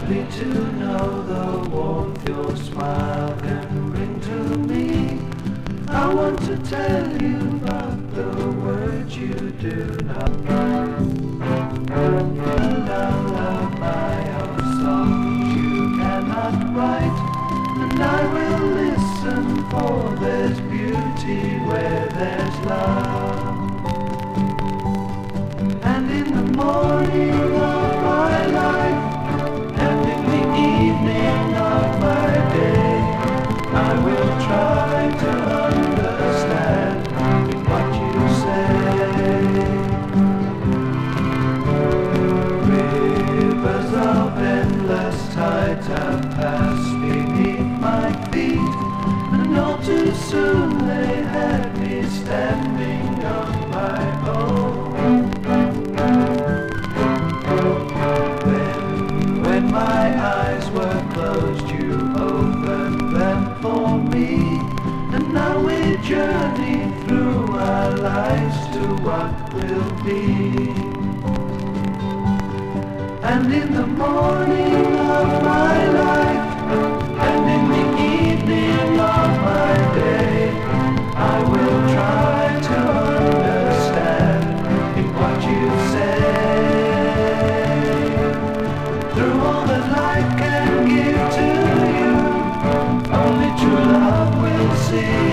me to know the warmth your smile can bring to me. I want to tell you about the words you do not lullaby of songs you cannot write, and I will listen, for there's beauty where there's love. And in the morning of my life, and in the evening of my day, I will try to understand what you say. Rivers of endless tides have passed beneath my feet, and all too soon they had me standing on my own. When my eyes were closed, you opened them for me, and now we journey through our lives to what will be. And in the morning of my life, and in the evening of my day, I will try to understand what you say. Through all that life can give to you, only true love will see.